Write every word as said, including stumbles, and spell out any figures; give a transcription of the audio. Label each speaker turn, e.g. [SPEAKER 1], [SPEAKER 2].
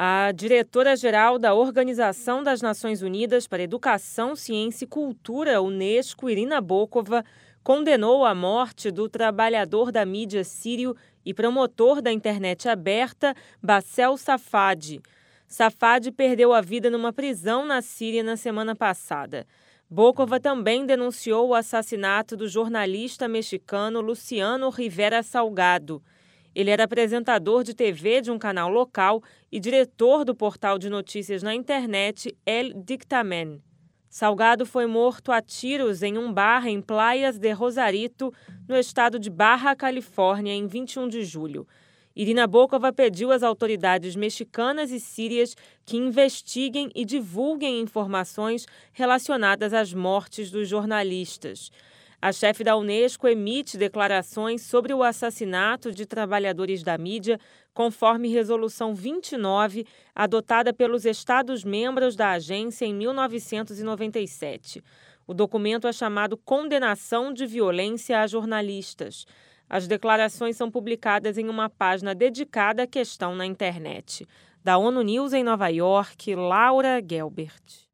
[SPEAKER 1] A diretora-geral da Organização das Nações Unidas para Educação, Ciência e Cultura, Unesco, Irina Bokova, condenou a morte do trabalhador da mídia sírio e promotor da internet aberta, Bassel Safadi. Safadi perdeu a vida numa prisão na Síria na semana passada. Bokova também denunciou o assassinato do jornalista mexicano Luciano Rivera Salgado. Ele era apresentador de T V de um canal local e diretor do portal de notícias na internet El Dictamen. Salgado foi morto a tiros em um bar em Playas de Rosarito, no estado de Baja Califórnia, em vinte e um de julho. Irina Bokova pediu às autoridades mexicanas e sírias que investiguem e divulguem informações relacionadas às mortes dos jornalistas. A chefe da Unesco emite declarações sobre o assassinato de trabalhadores da mídia, conforme Resolução vinte e nove, adotada pelos Estados-membros da agência em mil novecentos e noventa e sete. O documento é chamado Condenação de Violência a Jornalistas. As declarações são publicadas em uma página dedicada à questão na internet. Da ONU News em Nova York, Laura Gelbert.